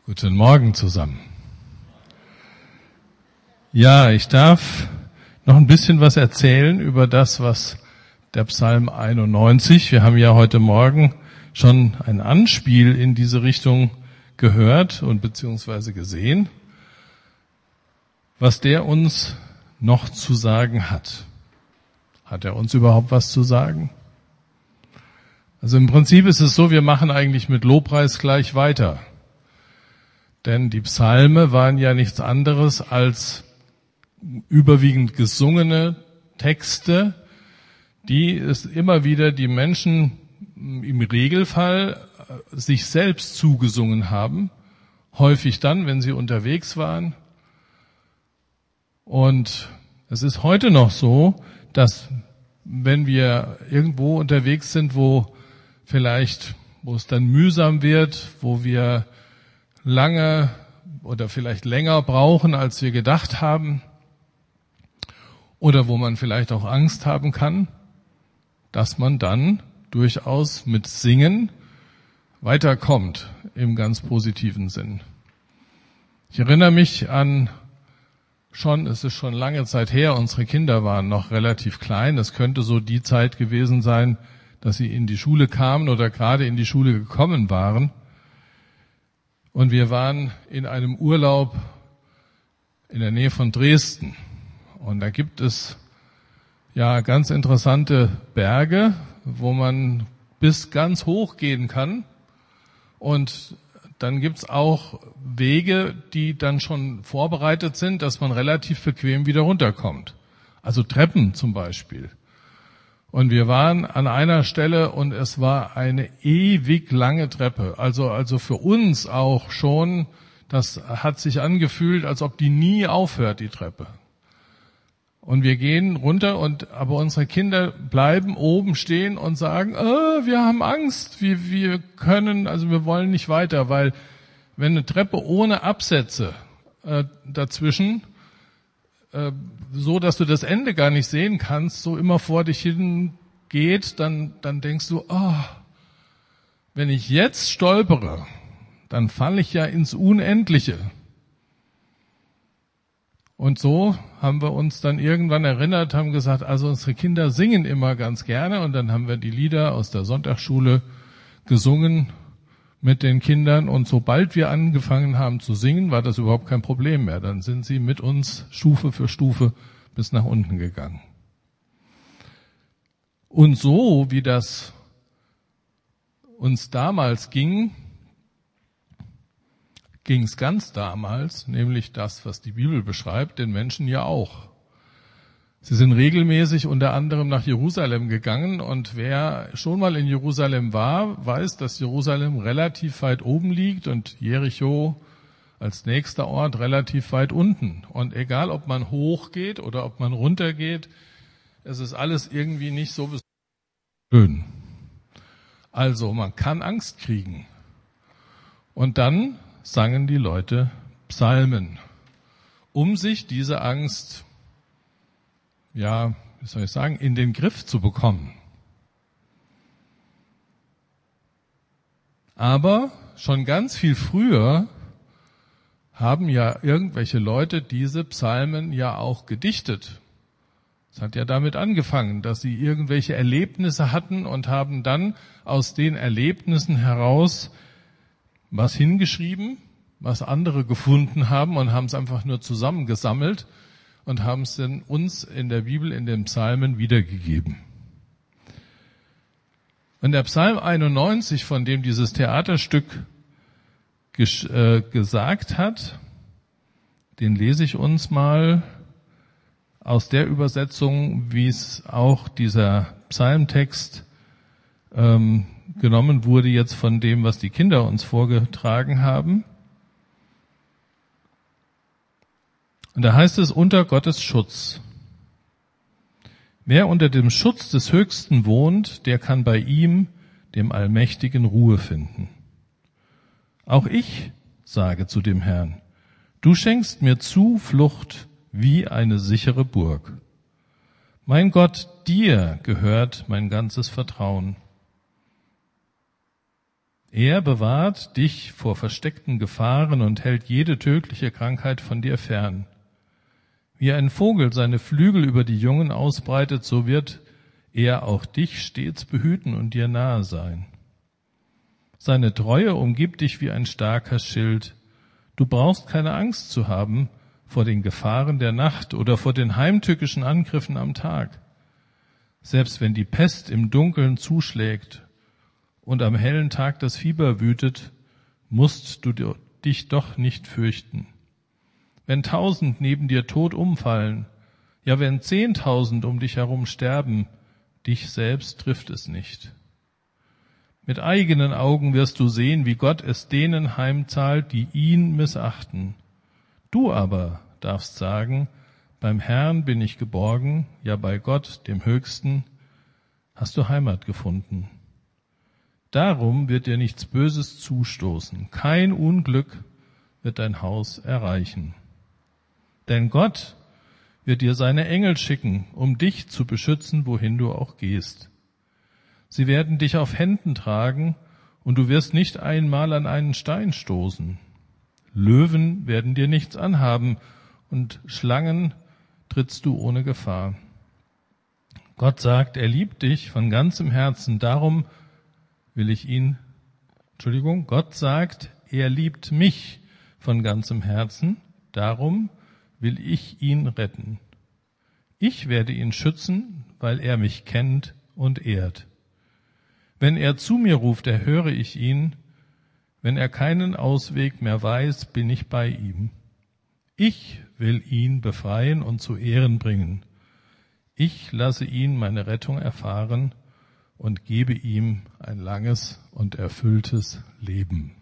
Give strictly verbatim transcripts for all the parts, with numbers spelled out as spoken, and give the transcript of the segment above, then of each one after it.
Guten Morgen zusammen. Ja, ich darf noch ein bisschen was erzählen über das, was der Psalm einundneunzig, wir haben ja heute Morgen schon ein Anspiel in diese Richtung gehört und beziehungsweise gesehen, was der uns noch zu sagen hat. Hat er uns überhaupt was zu sagen? Also im Prinzip ist es so, wir machen eigentlich mit Lobpreis gleich weiter. Denn die Psalme waren ja nichts anderes als überwiegend gesungene Texte, die es immer wieder die Menschen im Regelfall sich selbst zugesungen haben, häufig dann, wenn sie unterwegs waren. Und es ist heute noch so, dass wenn wir irgendwo unterwegs sind, wo vielleicht, wo es dann mühsam wird, wo wir lange oder vielleicht länger brauchen, als wir gedacht haben, oder wo man vielleicht auch Angst haben kann, dass man dann durchaus mit Singen weiterkommt, im ganz positiven Sinn. Ich erinnere mich an schon, es ist schon lange Zeit her, unsere Kinder waren noch relativ klein, es könnte so die Zeit gewesen sein, dass sie in die Schule kamen oder gerade in die Schule gekommen waren. Und wir waren in einem Urlaub in der Nähe von Dresden. Und da gibt es ja ganz interessante Berge, wo man bis ganz hoch gehen kann. Und dann gibt's auch Wege, die dann schon vorbereitet sind, dass man relativ bequem wieder runterkommt. Also Treppen zum Beispiel. Und wir waren an einer Stelle und es war eine ewig lange Treppe. Also, also für uns auch schon, das hat sich angefühlt, als ob die nie aufhört, die Treppe. Und wir gehen runter und, aber unsere Kinder bleiben oben stehen und sagen, oh, wir haben Angst, wir, wir können, also wir wollen nicht weiter, weil wenn eine Treppe ohne Absätze äh, dazwischen, so dass du das Ende gar nicht sehen kannst, so immer vor dich hin geht, dann, dann denkst du, oh, wenn ich jetzt stolpere, dann falle ich ja ins Unendliche. Und so haben wir uns dann irgendwann erinnert, haben gesagt, also unsere Kinder singen immer ganz gerne, und dann haben wir die Lieder aus der Sonntagsschule gesungen mit den Kindern, und sobald wir angefangen haben zu singen, war das überhaupt kein Problem mehr. Dann sind sie mit uns Stufe für Stufe bis nach unten gegangen. Und so, wie das uns damals ging, ging es ganz damals, nämlich das, was die Bibel beschreibt, den Menschen ja auch. Sie sind regelmäßig unter anderem nach Jerusalem gegangen, und wer schon mal in Jerusalem war, weiß, dass Jerusalem relativ weit oben liegt und Jericho als nächster Ort relativ weit unten. Und egal, ob man hochgeht oder ob man runtergeht, es ist alles irgendwie nicht so schön. Also man kann Angst kriegen. Und dann sangen die Leute Psalmen, um sich diese Angst, ja, wie soll ich sagen, in den Griff zu bekommen. Aber schon ganz viel früher haben ja irgendwelche Leute diese Psalmen ja auch gedichtet. Es hat ja damit angefangen, dass sie irgendwelche Erlebnisse hatten und haben dann aus den Erlebnissen heraus was hingeschrieben, was andere gefunden haben, und haben es einfach nur zusammengesammelt und haben es dann uns in der Bibel, in den Psalmen wiedergegeben. Und der Psalm einundneunzig, von dem dieses Theaterstück ges- äh, gesagt hat, den lese ich uns mal aus der Übersetzung, wie es auch dieser Psalmtext ähm, genommen wurde, jetzt von dem, was die Kinder uns vorgetragen haben. Und da heißt es, unter Gottes Schutz. Wer unter dem Schutz des Höchsten wohnt, der kann bei ihm, dem Allmächtigen, Ruhe finden. Auch ich sage zu dem Herrn, du schenkst mir Zuflucht wie eine sichere Burg. Mein Gott, dir gehört mein ganzes Vertrauen. Er bewahrt dich vor versteckten Gefahren und hält jede tödliche Krankheit von dir fern. Wie ein Vogel seine Flügel über die Jungen ausbreitet, so wird er auch dich stets behüten und dir nahe sein. Seine Treue umgibt dich wie ein starker Schild. Du brauchst keine Angst zu haben vor den Gefahren der Nacht oder vor den heimtückischen Angriffen am Tag. Selbst wenn die Pest im Dunkeln zuschlägt und am hellen Tag das Fieber wütet, musst du dich doch nicht fürchten. Wenn tausend neben dir tot umfallen, ja wenn zehntausend um dich herum sterben, dich selbst trifft es nicht. Mit eigenen Augen wirst du sehen, wie Gott es denen heimzahlt, die ihn missachten. Du aber darfst sagen, beim Herrn bin ich geborgen, ja bei Gott, dem Höchsten, hast du Heimat gefunden. Darum wird dir nichts Böses zustoßen, kein Unglück wird dein Haus erreichen. Denn Gott wird dir seine Engel schicken, um dich zu beschützen, wohin du auch gehst. Sie werden dich auf Händen tragen, und du wirst nicht einmal an einen Stein stoßen. Löwen werden dir nichts anhaben, und Schlangen trittst du ohne Gefahr. Gott sagt, er liebt dich von ganzem Herzen, darum will ich ihn, Entschuldigung, Gott sagt, er liebt mich von ganzem Herzen, darum will ich ihn retten. Ich werde ihn schützen, weil er mich kennt und ehrt. Wenn er zu mir ruft, erhöre ich ihn. Wenn er keinen Ausweg mehr weiß, bin ich bei ihm. Ich will ihn befreien und zu Ehren bringen. Ich lasse ihn meine Rettung erfahren und gebe ihm ein langes und erfülltes Leben.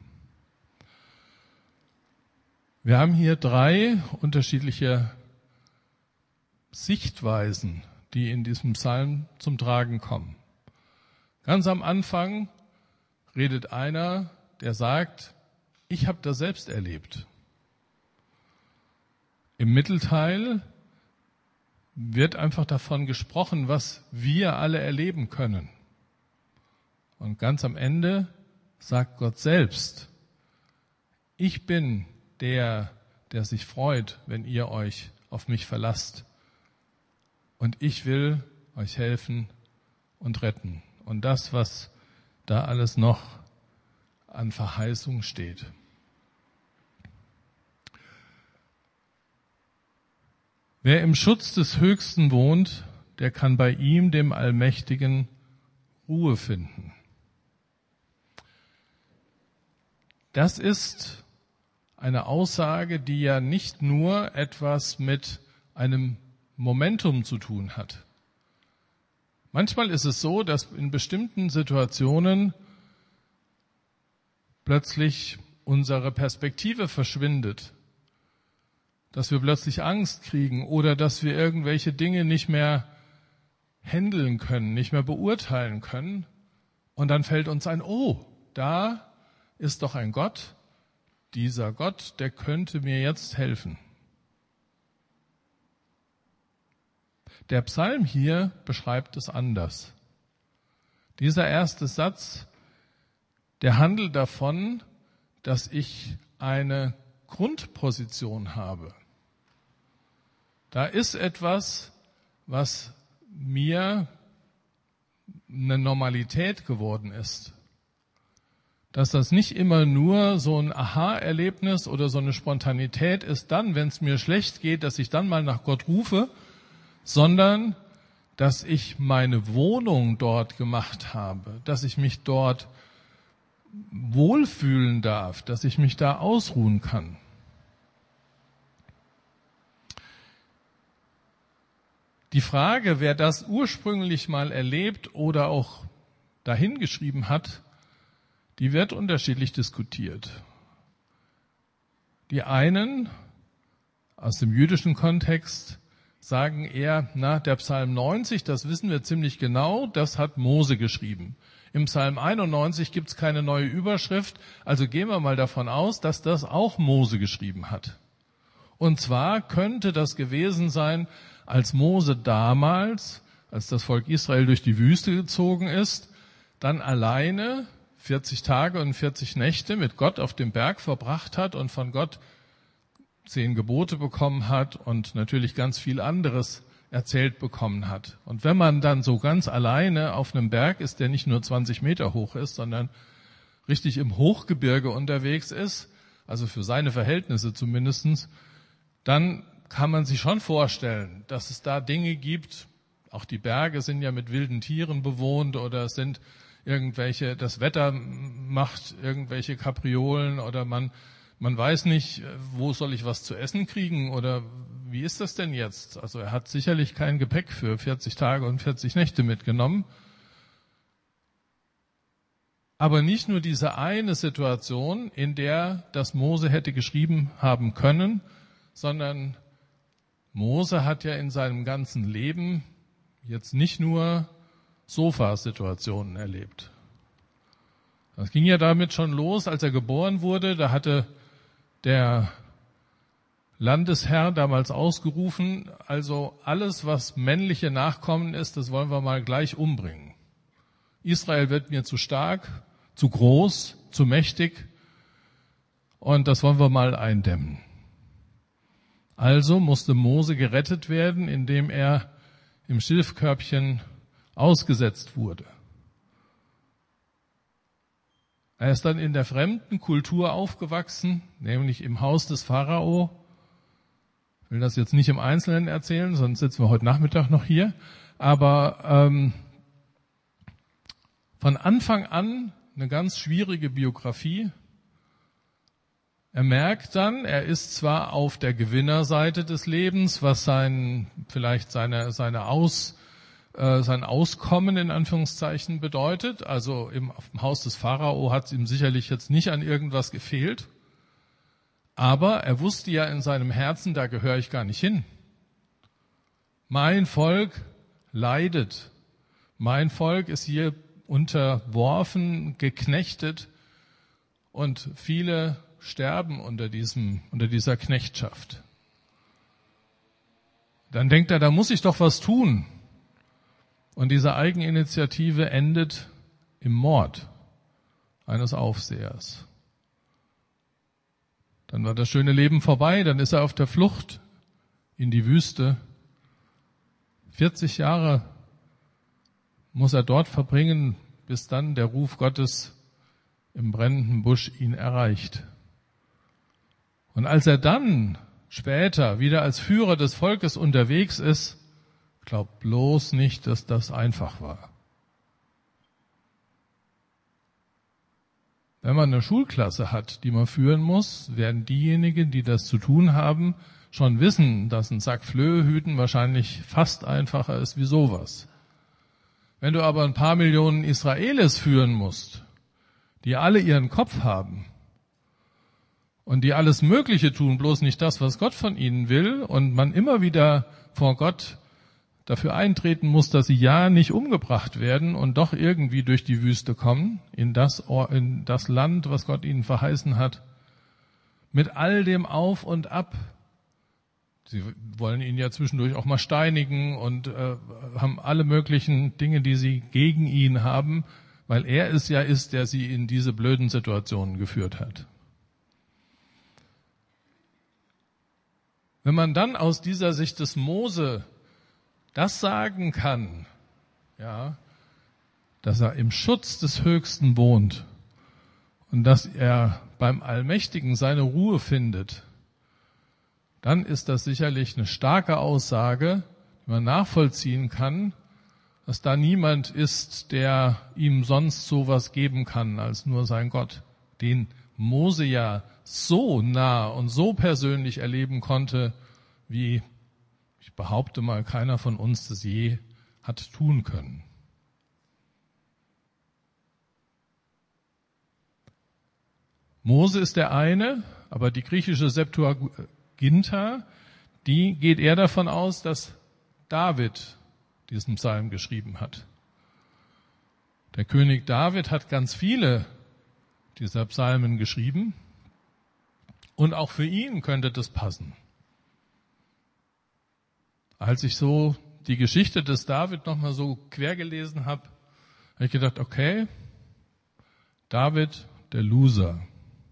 Wir haben hier drei unterschiedliche Sichtweisen, die in diesem Psalm zum Tragen kommen. Ganz am Anfang redet einer, der sagt, ich habe das selbst erlebt. Im Mittelteil wird einfach davon gesprochen, was wir alle erleben können. Und ganz am Ende sagt Gott selbst, ich bin der, der sich freut, wenn ihr euch auf mich verlasst. Und ich will euch helfen und retten. Und das, was da alles noch an Verheißung steht. Wer im Schutz des Höchsten wohnt, der kann bei ihm, dem Allmächtigen, Ruhe finden. Das ist eine Aussage, die ja nicht nur etwas mit einem Momentum zu tun hat. Manchmal ist es so, dass in bestimmten Situationen plötzlich unsere Perspektive verschwindet, dass wir plötzlich Angst kriegen oder dass wir irgendwelche Dinge nicht mehr handeln können, nicht mehr beurteilen können. Und dann fällt uns ein, oh, da ist doch ein Gott, dieser Gott, der könnte mir jetzt helfen. Der Psalm hier beschreibt es anders. Dieser erste Satz, der handelt davon, dass ich eine Grundposition habe. Da ist etwas, was mir eine Normalität geworden ist. Dass das nicht immer nur so ein Aha-Erlebnis oder so eine Spontanität ist dann, wenn es mir schlecht geht, dass ich dann mal nach Gott rufe, sondern dass ich meine Wohnung dort gemacht habe, dass ich mich dort wohlfühlen darf, dass ich mich da ausruhen kann. Die Frage, wer das ursprünglich mal erlebt oder auch dahingeschrieben hat, die wird unterschiedlich diskutiert. Die einen aus dem jüdischen Kontext sagen eher, na, der Psalm neunzig, das wissen wir ziemlich genau, das hat Mose geschrieben. Im Psalm einundneunzig gibt's keine neue Überschrift, also gehen wir mal davon aus, dass das auch Mose geschrieben hat. Und zwar könnte das gewesen sein, als Mose damals, als das Volk Israel durch die Wüste gezogen ist, dann alleine vierzig Tage und vierzig Nächte mit Gott auf dem Berg verbracht hat und von Gott zehn Gebote bekommen hat und natürlich ganz viel anderes erzählt bekommen hat. Und wenn man dann so ganz alleine auf einem Berg ist, der nicht nur zwanzig Meter hoch ist, sondern richtig im Hochgebirge unterwegs ist, also für seine Verhältnisse zumindestens, dann kann man sich schon vorstellen, dass es da Dinge gibt, auch die Berge sind ja mit wilden Tieren bewohnt oder es sind irgendwelche, das Wetter macht irgendwelche Kapriolen oder man, man weiß nicht, wo soll ich was zu essen kriegen oder wie ist das denn jetzt? Also er hat sicherlich kein Gepäck für vierzig Tage und vierzig Nächte mitgenommen. Aber nicht nur diese eine Situation, in der das Mose hätte geschrieben haben können, sondern Mose hat ja in seinem ganzen Leben jetzt nicht nur Sofasituationen erlebt. Das ging ja damit schon los, als er geboren wurde. Da hatte der Landesherr damals ausgerufen, also alles, was männliche Nachkommen ist, das wollen wir mal gleich umbringen. Israel wird mir zu stark, zu groß, zu mächtig und das wollen wir mal eindämmen. Also musste Mose gerettet werden, indem er im Schilfkörbchen ausgesetzt wurde. Er ist dann in der fremden Kultur aufgewachsen, nämlich im Haus des Pharao. Ich will das jetzt nicht im Einzelnen erzählen, sonst sitzen wir heute Nachmittag noch hier. Aber ähm, von Anfang an eine ganz schwierige Biografie. Er merkt dann, er ist zwar auf der Gewinnerseite des Lebens, was sein vielleicht seine seine Aus äh, sein Auskommen in Anführungszeichen bedeutet. Also im, auf dem Haus des Pharao hat es ihm sicherlich jetzt nicht an irgendwas gefehlt. Aber er wusste ja in seinem Herzen, da gehöre ich gar nicht hin. Mein Volk leidet. Mein Volk ist hier unterworfen, geknechtet und viele sterben unter diesem, unter dieser Knechtschaft. Dann denkt er, da muss ich doch was tun. Und diese Eigeninitiative endet im Mord eines Aufsehers. Dann war das schöne Leben vorbei, dann ist er auf der Flucht in die Wüste. vierzig Jahre muss er dort verbringen, bis dann der Ruf Gottes im brennenden Busch ihn erreicht. Und als er dann später wieder als Führer des Volkes unterwegs ist, glaubt bloß nicht, dass das einfach war. Wenn man eine Schulklasse hat, die man führen muss, werden diejenigen, die das zu tun haben, schon wissen, dass ein Sack Flöhe hüten wahrscheinlich fast einfacher ist wie sowas. Wenn du aber ein paar Millionen Israelis führen musst, die alle ihren Kopf haben und die alles Mögliche tun, bloß nicht das, was Gott von ihnen will, und man immer wieder vor Gott dafür eintreten muss, dass sie ja nicht umgebracht werden und doch irgendwie durch die Wüste kommen, in das, in das Land, was Gott ihnen verheißen hat, mit all dem Auf und Ab. Sie wollen ihn ja zwischendurch auch mal steinigen und äh, haben alle möglichen Dinge, die sie gegen ihn haben, weil er es ja ist, der sie in diese blöden Situationen geführt hat. Wenn man dann aus dieser Sicht des Mose das sagen kann, ja, dass er im Schutz des Höchsten wohnt und dass er beim Allmächtigen seine Ruhe findet, dann ist das sicherlich eine starke Aussage, die man nachvollziehen kann, dass da niemand ist, der ihm sonst sowas geben kann als nur sein Gott, den Mose ja so nah und so persönlich erleben konnte, wie, ich behaupte mal, keiner von uns das je hat tun können. Mose ist der eine, aber die griechische Septuaginta, die geht eher davon aus, dass David diesen Psalm geschrieben hat. Der König David hat ganz viele dieser Psalmen geschrieben und auch für ihn könnte das passen. Als ich so die Geschichte des David nochmal so quer gelesen habe, habe ich gedacht, okay, David, der Loser.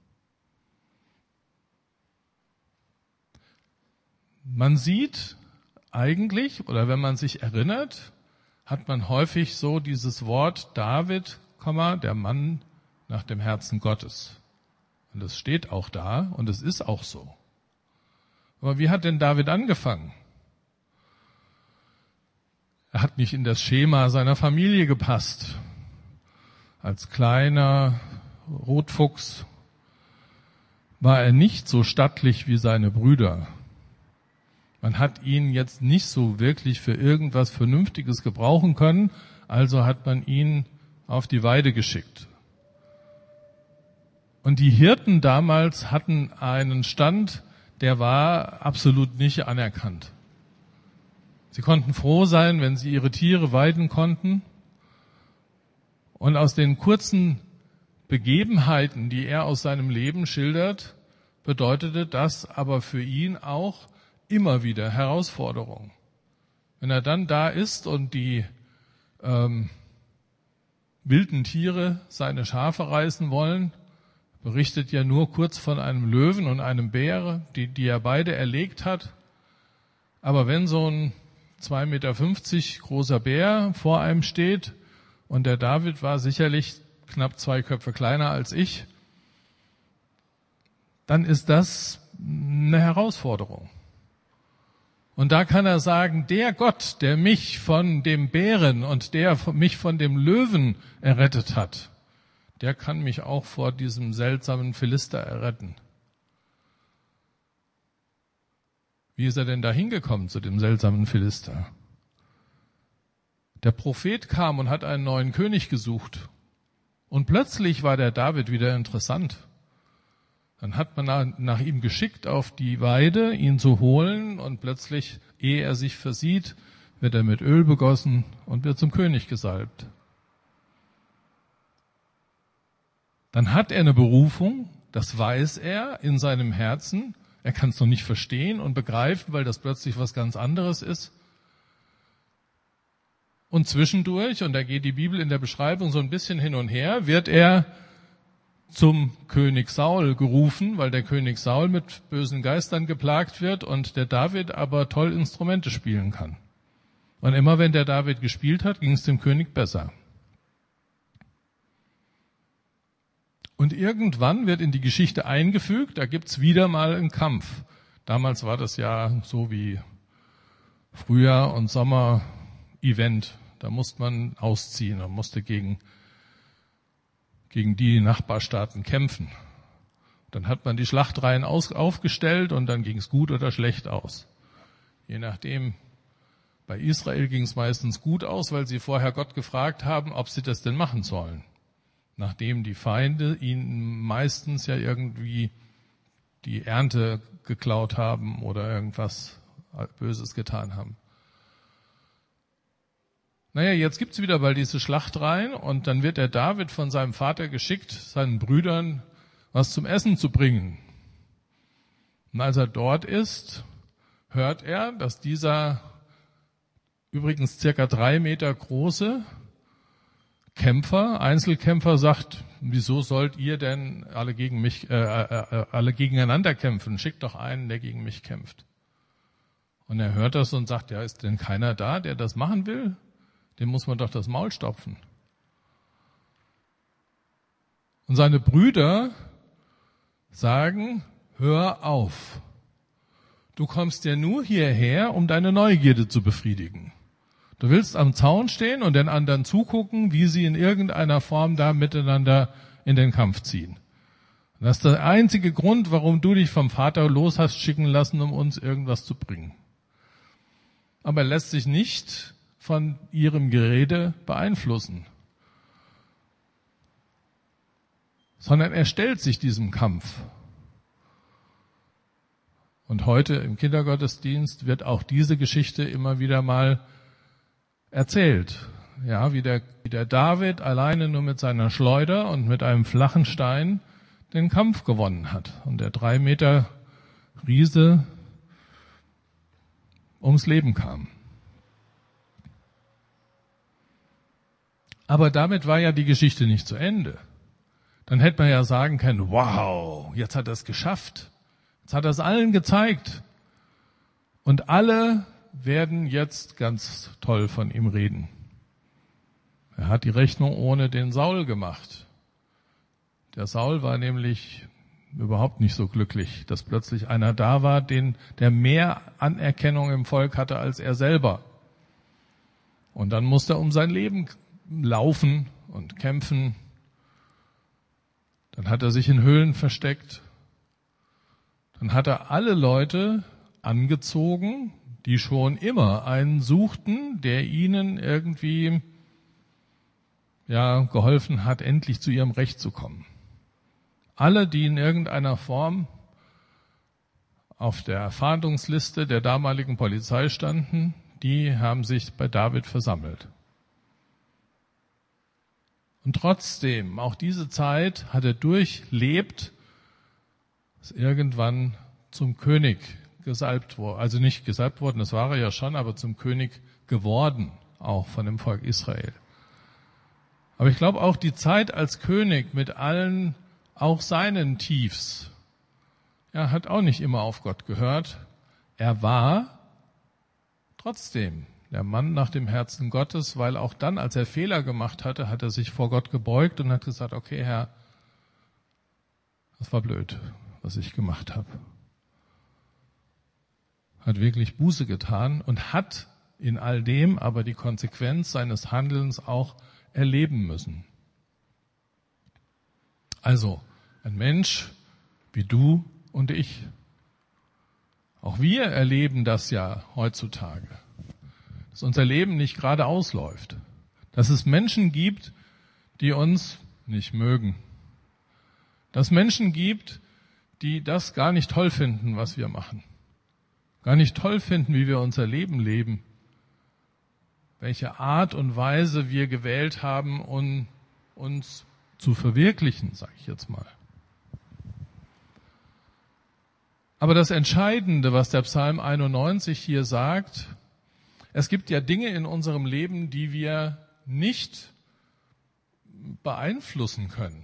Man sieht eigentlich, oder wenn man sich erinnert, hat man häufig so dieses Wort David, der Mann nach dem Herzen Gottes. Und es steht auch da und es ist auch so. Aber wie hat denn David angefangen? Er hat nicht in das Schema seiner Familie gepasst. Als kleiner Rotfuchs war er nicht so stattlich wie seine Brüder. Man hat ihn jetzt nicht so wirklich für irgendwas Vernünftiges gebrauchen können, also hat man ihn auf die Weide geschickt. Und die Hirten damals hatten einen Stand, der war absolut nicht anerkannt. Sie konnten froh sein, wenn sie ihre Tiere weiden konnten. Und aus den kurzen Begebenheiten, die er aus seinem Leben schildert, bedeutete das aber für ihn auch immer wieder Herausforderung. Wenn er dann da ist und die ähm, wilden Tiere seine Schafe reißen wollen, berichtet ja nur kurz von einem Löwen und einem Bär, die, die er beide erlegt hat. Aber wenn so ein zwei Meter fünfzig großer Bär vor einem steht, und der David war sicherlich knapp zwei Köpfe kleiner als ich, dann ist das eine Herausforderung. Und da kann er sagen, der Gott, der mich von dem Bären und der mich von dem Löwen errettet hat, der kann mich auch vor diesem seltsamen Philister erretten. Wie ist er denn da hingekommen zu dem seltsamen Philister? Der Prophet kam und hat einen neuen König gesucht. Und plötzlich war der David wieder interessant. Dann hat man nach ihm geschickt auf die Weide, ihn zu holen, und plötzlich, ehe er sich versieht, wird er mit Öl begossen und wird zum König gesalbt. Dann hat er eine Berufung, das weiß er in seinem Herzen. Er kann es noch nicht verstehen und begreifen, weil das plötzlich was ganz anderes ist. Und zwischendurch, und da geht die Bibel in der Beschreibung so ein bisschen hin und her, wird er zum König Saul gerufen, weil der König Saul mit bösen Geistern geplagt wird und der David aber toll Instrumente spielen kann. Und immer wenn der David gespielt hat, ging es dem König besser. Und irgendwann wird in die Geschichte eingefügt, da gibt's wieder mal einen Kampf. Damals war das ja so wie Frühjahr- und Sommer-Event. Da musste man ausziehen, man musste gegen gegen die Nachbarstaaten kämpfen. Dann hat man die Schlachtreihen aus, aufgestellt und dann ging es gut oder schlecht aus. Je nachdem, bei Israel ging es meistens gut aus, weil sie vorher Gott gefragt haben, ob sie das denn machen sollen. Nachdem die Feinde ihnen meistens ja irgendwie die Ernte geklaut haben oder irgendwas Böses getan haben. Naja, jetzt gibt's wieder bald diese Schlachtreihen und dann wird der David von seinem Vater geschickt, seinen Brüdern was zum Essen zu bringen. Und als er dort ist, hört er, dass dieser übrigens circa drei Meter große Kämpfer, Einzelkämpfer sagt, wieso sollt ihr denn alle gegen mich, äh, äh, alle gegeneinander kämpfen? Schickt doch einen, der gegen mich kämpft. Und er hört das und sagt, ja, ist denn keiner da, der das machen will? Dem muss man doch das Maul stopfen. Und seine Brüder sagen, hör auf. Du kommst ja nur hierher, um deine Neugierde zu befriedigen. Du willst am Zaun stehen und den anderen zugucken, wie sie in irgendeiner Form da miteinander in den Kampf ziehen. Das ist der einzige Grund, warum du dich vom Vater los hast schicken lassen, um uns irgendwas zu bringen. Aber er lässt sich nicht von ihrem Gerede beeinflussen, sondern er stellt sich diesem Kampf. Und heute im Kindergottesdienst wird auch diese Geschichte immer wieder mal erzählt. Ja, wie der, wie der David alleine nur mit seiner Schleuder und mit einem flachen Stein den Kampf gewonnen hat. Und der drei Meter Riese ums Leben kam. Aber damit war ja die Geschichte nicht zu Ende. dann hätte man ja sagen können, wow, jetzt hat er es geschafft. Jetzt hat er es allen gezeigt. Und alle werden jetzt ganz toll von ihm reden. Er hat die Rechnung ohne den Saul gemacht. Der Saul war nämlich überhaupt nicht so glücklich, dass plötzlich einer da war, den, der mehr Anerkennung im Volk hatte als er selber. Und dann musste er um sein Leben laufen und kämpfen. Dann hat er sich in Höhlen versteckt. Dann hat er alle Leute angezogen, die schon immer einen suchten, der ihnen irgendwie ja geholfen hat, endlich zu ihrem Recht zu kommen. Alle, die in irgendeiner Form auf der Fahndungsliste der damaligen Polizei standen, die haben sich bei David versammelt. Und trotzdem, auch diese Zeit hat er durchlebt, dass irgendwann zum König gesalbt wurde. Also nicht gesalbt worden, das war er ja schon, aber zum König geworden, auch von dem Volk Israel. Aber ich glaube auch die Zeit als König mit allen, auch seinen Tiefs, er hat auch nicht immer auf Gott gehört. Er war trotzdem der Mann nach dem Herzen Gottes, weil auch dann, als er Fehler gemacht hatte, hat er sich vor Gott gebeugt und hat gesagt, okay, Herr, das war blöd, was ich gemacht habe. Hat wirklich Buße getan und hat in all dem aber die Konsequenz seines Handelns auch erleben müssen. Also, ein Mensch wie du und ich. Auch wir erleben das ja heutzutage, dass unser Leben nicht geradeaus läuft, dass es Menschen gibt, die uns nicht mögen, dass es Menschen gibt, die das gar nicht toll finden, was wir machen, gar nicht toll finden, wie wir unser Leben leben, welche Art und Weise wir gewählt haben, um uns zu verwirklichen, sage ich jetzt mal. Aber das Entscheidende, was der Psalm einundneunzig hier sagt, es gibt ja Dinge in unserem Leben, die wir nicht beeinflussen können.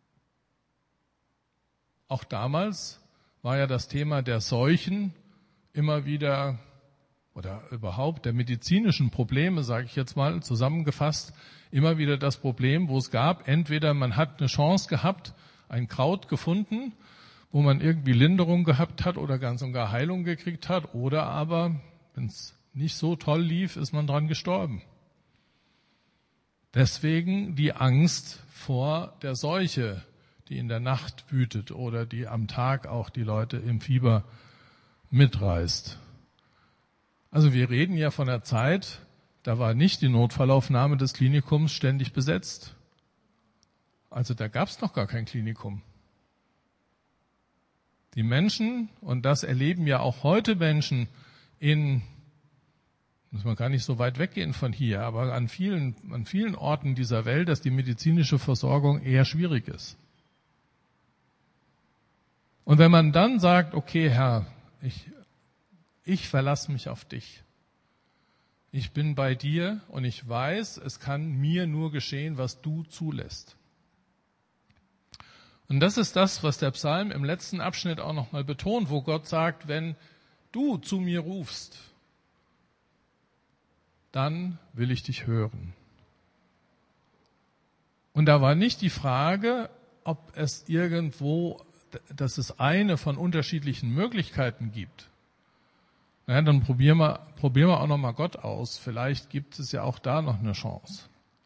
Auch damals war ja das Thema der Seuchen immer wieder, oder überhaupt der medizinischen Probleme, sage ich jetzt mal zusammengefasst, immer wieder das Problem, wo es gab, entweder man hat eine Chance gehabt, ein Kraut gefunden, wo man irgendwie Linderung gehabt hat oder ganz und gar Heilung gekriegt hat, oder aber, wenn es nicht so toll lief, ist man dran gestorben. Deswegen die Angst vor der Seuche, die in der Nacht wütet oder die am Tag auch die Leute im Fieber mitreißt. Also wir reden ja von der Zeit, da war nicht die Notfallaufnahme des Klinikums ständig besetzt. Also da gab es noch gar kein Klinikum. Die Menschen, und das erleben ja auch heute Menschen in, muss man gar nicht so weit weggehen von hier, aber an vielen, an vielen Orten dieser Welt, dass die medizinische Versorgung eher schwierig ist. Und wenn man dann sagt, okay, Herr, ich, ich verlasse mich auf dich. Ich bin bei dir und ich weiß, es kann mir nur geschehen, was du zulässt. Und das ist das, was der Psalm im letzten Abschnitt auch nochmal betont, wo Gott sagt, wenn du zu mir rufst, dann will ich dich hören. Und da war nicht die Frage, ob es irgendwo, dass es eine von unterschiedlichen Möglichkeiten gibt. Na, dann probieren wir, probieren wir auch nochmal Gott aus. Vielleicht gibt es ja auch da noch eine Chance.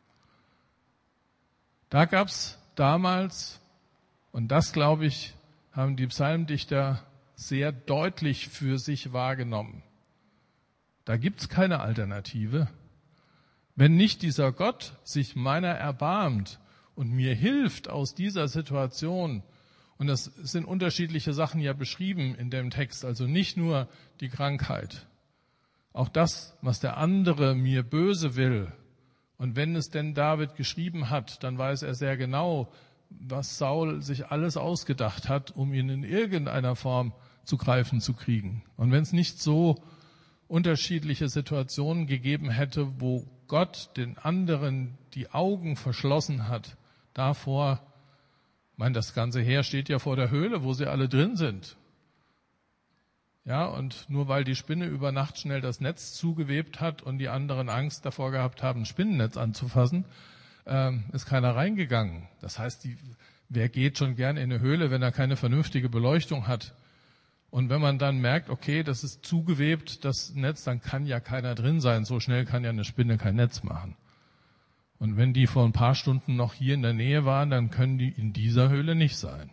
Da gab es damals, und das, glaube ich, haben die Psalmdichter sehr deutlich für sich wahrgenommen. Da gibt's keine Alternative. Wenn nicht dieser Gott sich meiner erbarmt und mir hilft aus dieser Situation, und es sind unterschiedliche Sachen ja beschrieben in dem Text, also nicht nur die Krankheit, auch das, was der andere mir böse will. Und wenn es denn David geschrieben hat, dann weiß er sehr genau, was Saul sich alles ausgedacht hat, um ihn in irgendeiner Form zu greifen zu kriegen. Und wenn es nicht so unterschiedliche Situationen gegeben hätte, wo Gott den anderen die Augen verschlossen hat davor, Ich meine, das ganze Heer steht ja vor der Höhle, wo sie alle drin sind. Ja, und nur weil die Spinne über Nacht schnell das Netz zugewebt hat und die anderen Angst davor gehabt haben, ein Spinnennetz anzufassen, ähm, ist keiner reingegangen. Das heißt, die, wer geht schon gern in eine Höhle, wenn er keine vernünftige Beleuchtung hat? Und wenn man dann merkt, okay, das ist zugewebt, das Netz, dann kann ja keiner drin sein. So schnell kann ja eine Spinne kein Netz machen. Und wenn die vor ein paar Stunden noch hier in der Nähe waren, dann können die in dieser Höhle nicht sein.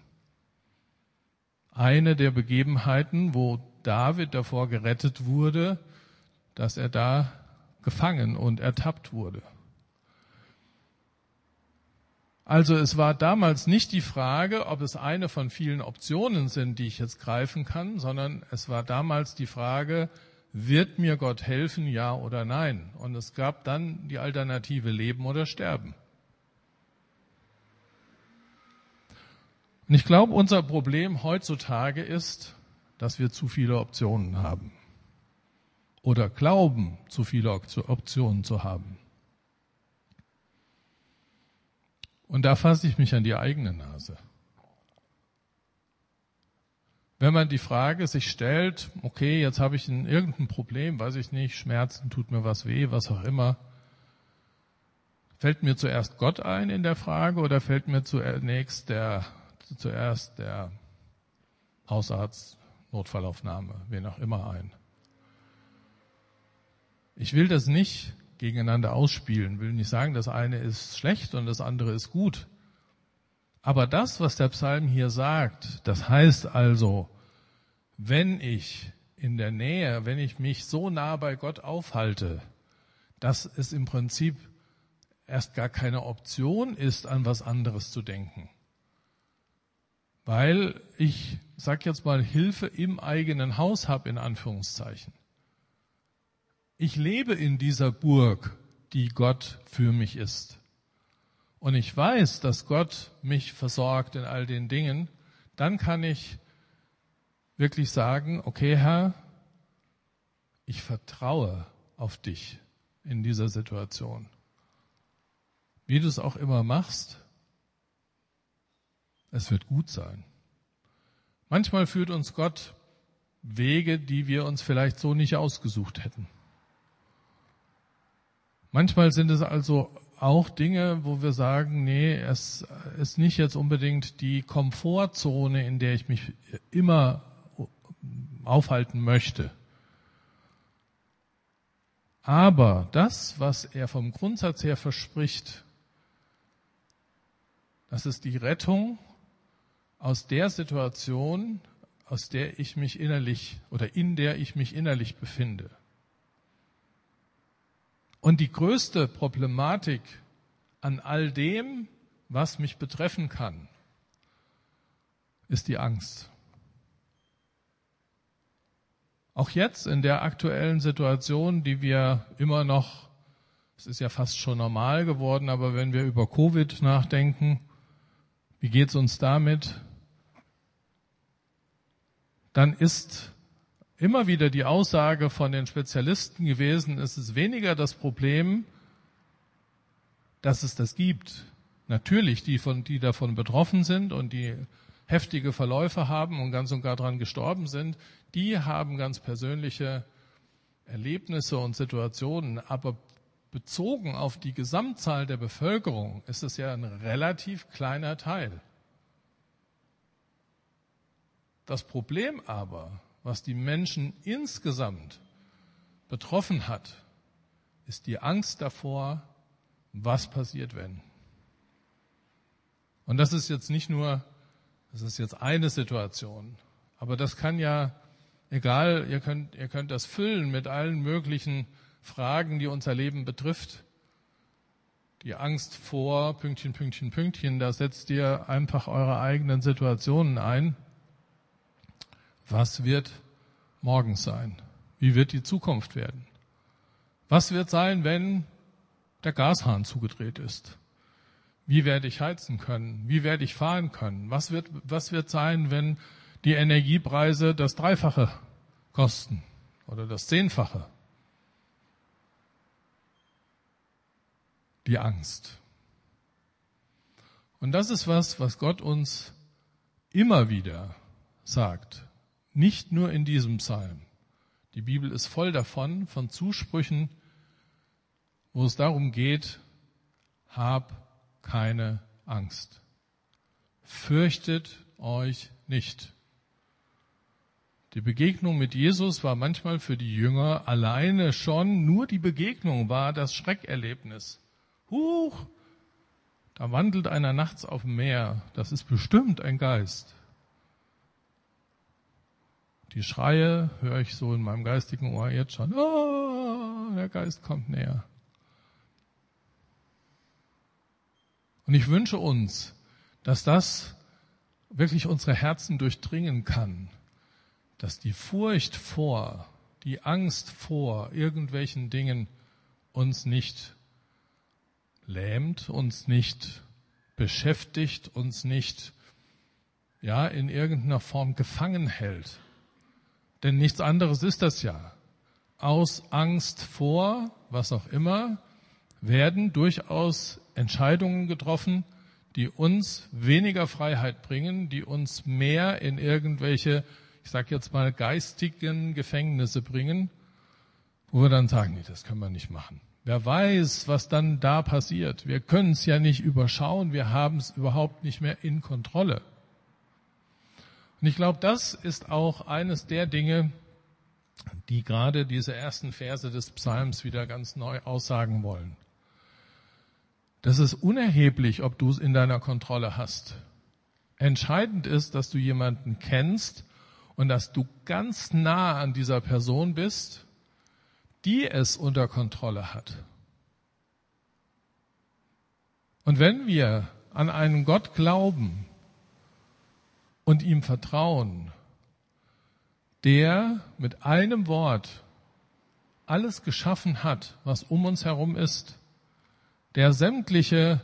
Eine der Begebenheiten, wo David davor gerettet wurde, dass er da gefangen und ertappt wurde. Also es war damals nicht die Frage, ob es eine von vielen Optionen sind, die ich jetzt greifen kann, sondern es war damals die Frage, wird mir Gott helfen, ja oder nein? Und es gab dann die Alternative Leben oder Sterben. Und ich glaube, unser Problem heutzutage ist, dass wir zu viele Optionen haben. Oder glauben, zu viele Optionen zu haben. Und da fasse ich mich an die eigene Nase. Wenn man die Frage sich stellt, okay, jetzt habe ich ein, irgendein Problem, weiß ich nicht, Schmerzen, tut mir was weh, was auch immer. Fällt mir zuerst Gott ein in der Frage oder fällt mir zunächst der, zuerst der Hausarzt, Notfallaufnahme, wen auch immer ein? Ich will das nicht gegeneinander ausspielen, will nicht sagen, das eine ist schlecht und das andere ist gut. Aber das, was der Psalm hier sagt, das heißt also, wenn ich in der Nähe, wenn ich mich so nah bei Gott aufhalte, dass es im Prinzip erst gar keine Option ist, an was anderes zu denken. Weil ich, sag jetzt mal, Hilfe im eigenen Haus habe, in Anführungszeichen. Ich lebe in dieser Burg, die Gott für mich ist. Und ich weiß, dass Gott mich versorgt in all den Dingen, dann kann ich wirklich sagen, okay, Herr, ich vertraue auf dich in dieser Situation. Wie du es auch immer machst, es wird gut sein. Manchmal führt uns Gott Wege, die wir uns vielleicht so nicht ausgesucht hätten. Manchmal sind es also auch Dinge, wo wir sagen, nee, es ist nicht jetzt unbedingt die Komfortzone, in der ich mich immer aufhalten möchte. Aber das, was er vom Grundsatz her verspricht, das ist die Rettung aus der Situation, aus der ich mich innerlich oder in der ich mich innerlich befinde. Und die größte Problematik an all dem, was mich betreffen kann, ist die Angst. Auch jetzt in der aktuellen Situation, die wir immer noch, es ist ja fast schon normal geworden, aber wenn wir über Covid nachdenken, wie geht's uns damit? Dann ist immer wieder die Aussage von den Spezialisten gewesen, es ist weniger das Problem, dass es das gibt. Natürlich, die, von, die davon betroffen sind und die heftige Verläufe haben und ganz und gar daran gestorben sind, die haben ganz persönliche Erlebnisse und Situationen. Aber bezogen auf die Gesamtzahl der Bevölkerung ist es ja ein relativ kleiner Teil. Das Problem aber, was die Menschen insgesamt betroffen hat, ist die Angst davor, was passiert, wenn. Und das ist jetzt nicht nur, das ist jetzt eine Situation, aber das kann ja, egal, ihr könnt, ihr könnt das füllen mit allen möglichen Fragen, die unser Leben betrifft. Die Angst vor Pünktchen, Pünktchen, Pünktchen, da setzt ihr einfach eure eigenen Situationen ein. Was wird morgen sein? Wie wird die Zukunft werden? Was wird sein, wenn der Gashahn zugedreht ist? Wie werde ich heizen können? Wie werde ich fahren können? Was wird, was wird sein, wenn die Energiepreise das Dreifache kosten oder das Zehnfache? Die Angst. Und das ist was, was Gott uns immer wieder sagt. Nicht nur in diesem Psalm. Die Bibel ist voll davon, von Zusprüchen, wo es darum geht, hab keine Angst. Fürchtet euch nicht. Die Begegnung mit Jesus war manchmal für die Jünger alleine schon, nur die Begegnung war das Schreckerlebnis. Huch, da wandelt einer nachts auf dem Meer, das ist bestimmt ein Geist. Die Schreie höre ich so in meinem geistigen Ohr jetzt schon, oh, der Geist kommt näher. Und ich wünsche uns, dass das wirklich unsere Herzen durchdringen kann, dass die Furcht vor, die Angst vor irgendwelchen Dingen uns nicht lähmt, uns nicht beschäftigt, uns nicht ja in irgendeiner Form gefangen hält. Denn nichts anderes ist das ja. Aus Angst vor, was auch immer, werden durchaus Entscheidungen getroffen, die uns weniger Freiheit bringen, die uns mehr in irgendwelche, ich sage jetzt mal, geistigen Gefängnisse bringen, wo wir dann sagen, nee, das können wir nicht machen. Wer weiß, was dann da passiert. Wir können es ja nicht überschauen, wir haben es überhaupt nicht mehr in Kontrolle. Und ich glaube, das ist auch eines der Dinge, die gerade diese ersten Verse des Psalms wieder ganz neu aussagen wollen. Das ist unerheblich, ob du es in deiner Kontrolle hast. Entscheidend ist, dass du jemanden kennst und dass du ganz nah an dieser Person bist, die es unter Kontrolle hat. Und wenn wir an einen Gott glauben und ihm vertrauen, der mit einem Wort alles geschaffen hat, was um uns herum ist, der sämtliche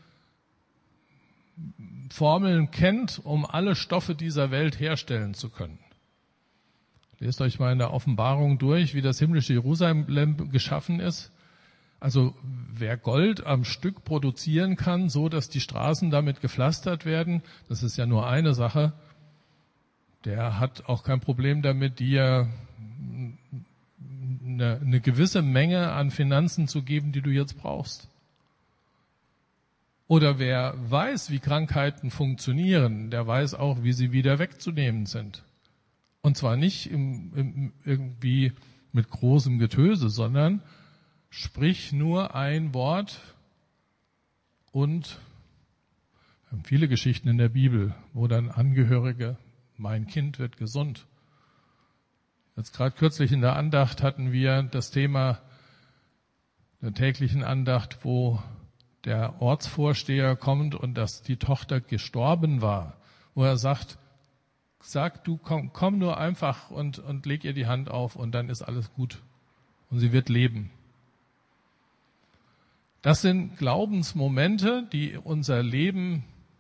Formeln kennt, um alle Stoffe dieser Welt herstellen zu können. Lest euch mal in der Offenbarung durch, wie das himmlische Jerusalem geschaffen ist. Also wer Gold am Stück produzieren kann, so dass die Straßen damit gepflastert werden, das ist ja nur eine Sache, der hat auch kein Problem damit, dir eine, eine gewisse Menge an Finanzen zu geben, die du jetzt brauchst. Oder wer weiß, wie Krankheiten funktionieren, der weiß auch, wie sie wieder wegzunehmen sind. Und zwar nicht im, im, irgendwie mit großem Getöse, sondern sprich nur ein Wort und wir haben viele Geschichten in der Bibel, wo dann Angehörige, mein Kind wird gesund. Jetzt gerade kürzlich in der Andacht hatten wir das Thema der täglichen Andacht, wo der Ortsvorsteher kommt und dass die Tochter gestorben war, wo er sagt, sag du, komm, komm nur einfach und, und leg ihr die Hand auf und dann ist alles gut. Und sie wird leben. Das sind Glaubensmomente, die unser Leben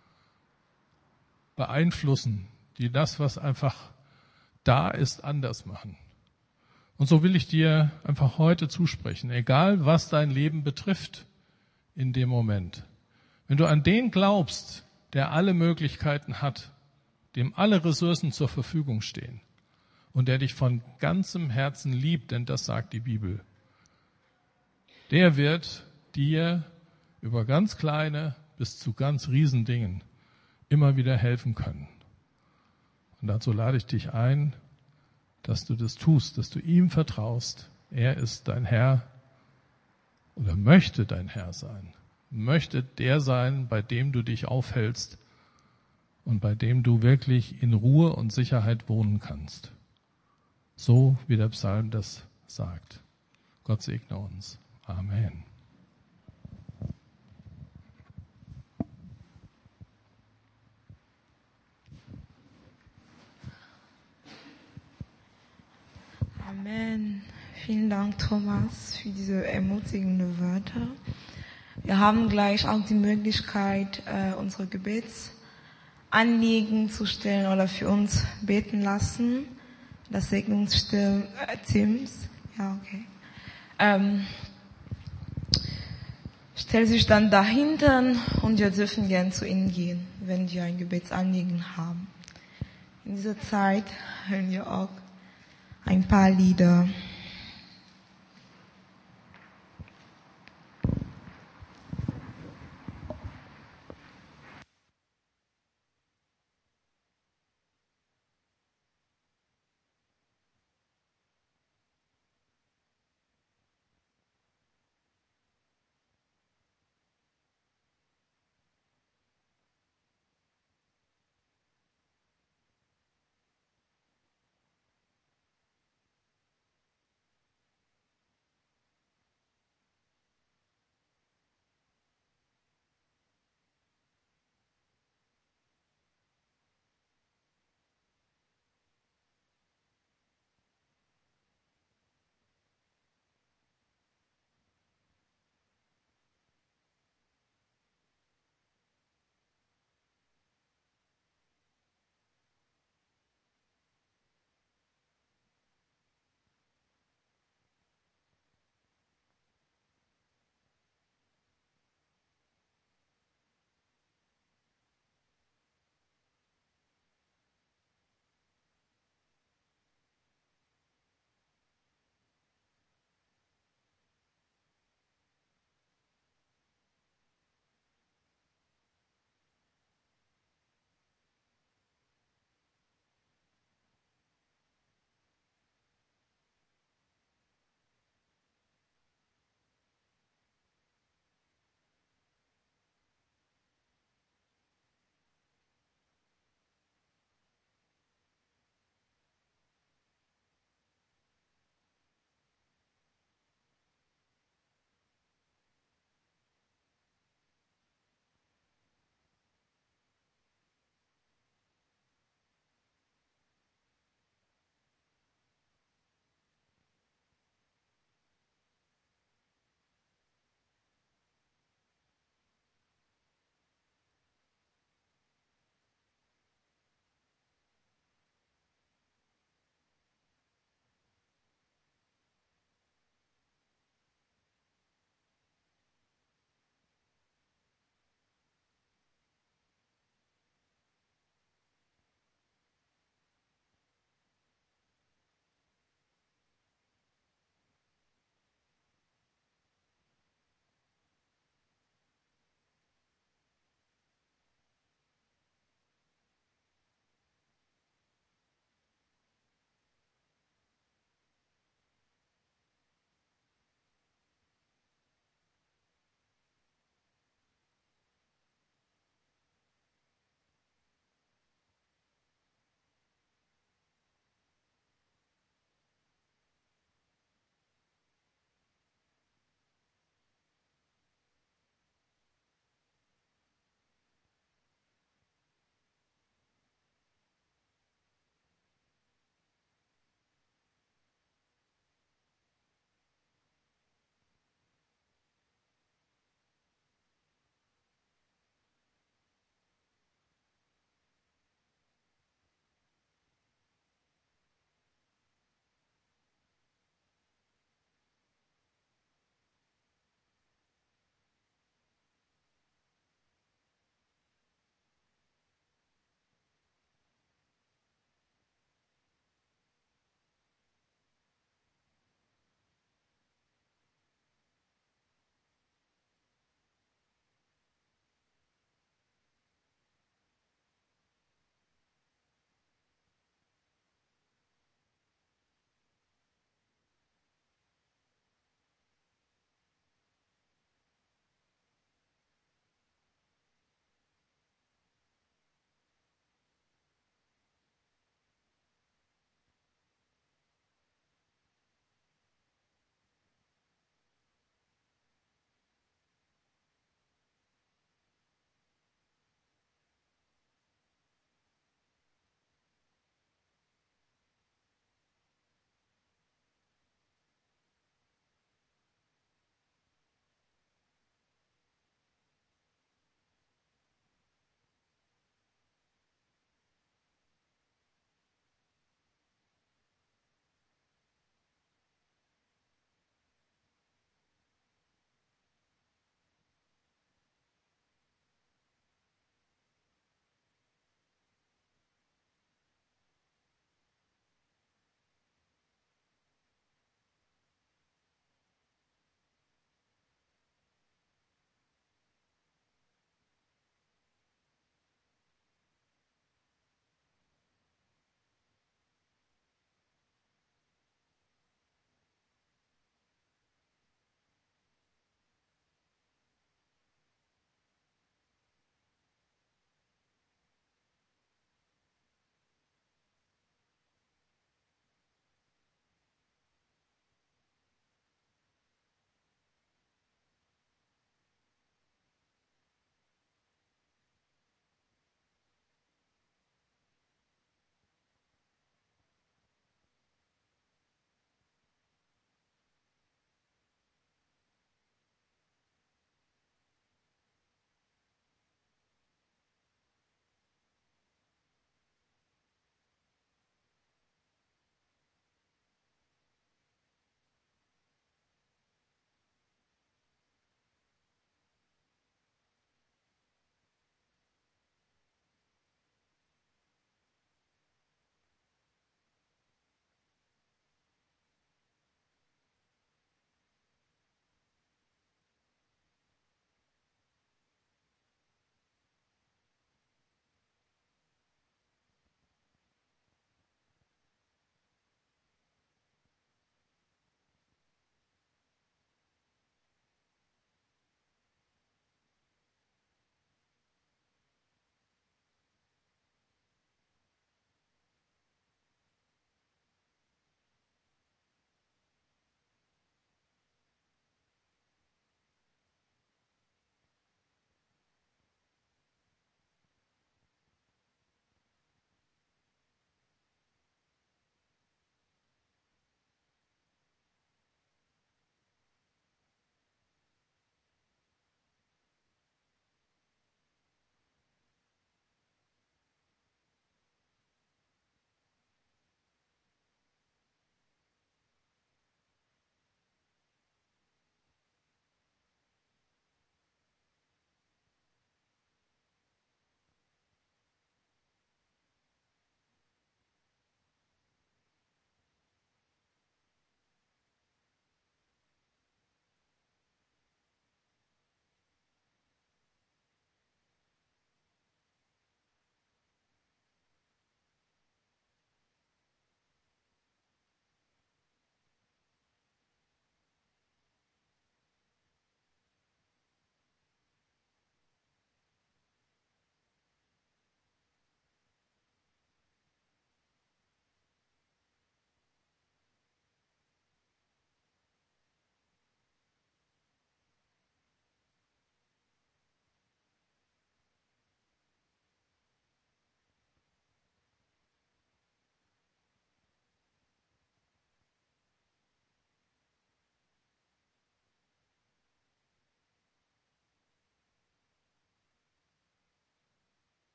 beeinflussen, die das, was einfach da ist, anders machen. Und so will ich dir einfach heute zusprechen, egal was dein Leben betrifft in dem Moment. Wenn du an den glaubst, der alle Möglichkeiten hat, dem alle Ressourcen zur Verfügung stehen und der dich von ganzem Herzen liebt, denn das sagt die Bibel, der wird dir über ganz kleine bis zu ganz riesen Dingen immer wieder helfen können. Und dazu lade ich dich ein, dass du das tust, dass du ihm vertraust. Er ist dein Herr oder möchte dein Herr sein, möchte der sein, bei dem du dich aufhältst und bei dem du wirklich in Ruhe und Sicherheit wohnen kannst. So wie der Psalm das sagt. Gott segne uns. Amen. Amen. Vielen Dank, Thomas, für diese ermutigenden Wörter. Wir haben gleich auch die Möglichkeit, unsere Gebetsanliegen zu stellen oder für uns beten lassen. Das Segnungsteams. Ja, okay. Ähm, stellt sich dann dahinter und wir dürfen gern zu ihnen gehen, wenn wir ein Gebetsanliegen haben. In dieser Zeit hören wir auch ein paar Lieder.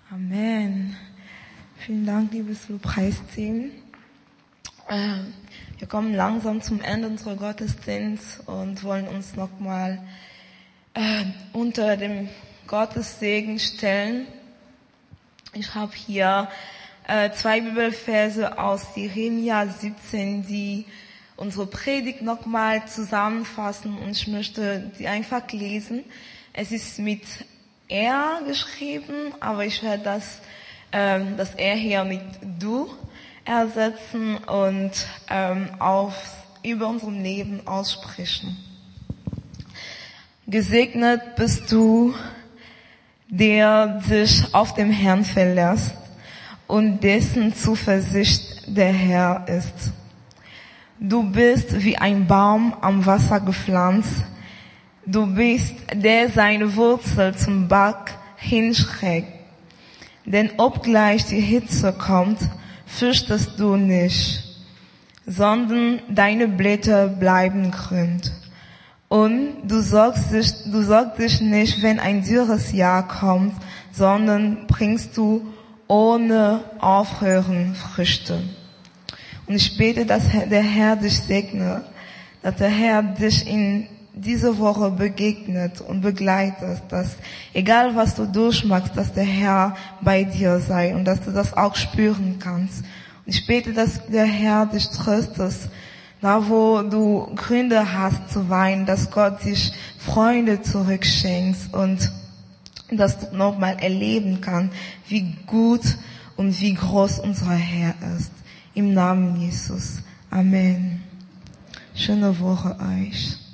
Amen. Vielen Dank, liebes Lobpreisteam. Äh, wir kommen langsam zum Ende unserer Gottesdienst und wollen uns nochmal äh, unter dem Gottessegen stellen. Ich habe hier äh, zwei Bibelverse aus Jeremia siebzehn, die unsere Predigt nochmal zusammenfassen, und ich möchte die einfach lesen. Es ist mit er geschrieben, aber ich werde das, ähm, das er hier mit du ersetzen und ähm, auf, über unserem Leben aussprechen. Gesegnet bist du, der sich auf den Herrn verlässt und dessen Zuversicht der Herr ist. Du bist wie ein Baum am Wasser gepflanzt. Du bist, der seine Wurzel zum Bach hinstreckt. Denn obgleich die Hitze kommt, fürchtest du nicht, sondern deine Blätter bleiben grün. Und du sorgst dich, du sorgst dich nicht, wenn ein dürres Jahr kommt, sondern bringst du ohne Aufhören Früchte. Und ich bete, dass der Herr dich segne, dass der Herr dich in diese Woche begegnet und begleitet, dass egal was du durchmachst, dass der Herr bei dir sei und dass du das auch spüren kannst. Und ich bete, dass der Herr dich tröstet, da wo du Gründe hast zu weinen, dass Gott dich Freunde zurückschenkt und dass du nochmal erleben kannst, wie gut und wie groß unser Herr ist. Im Namen Jesus. Amen. Schöne Woche euch.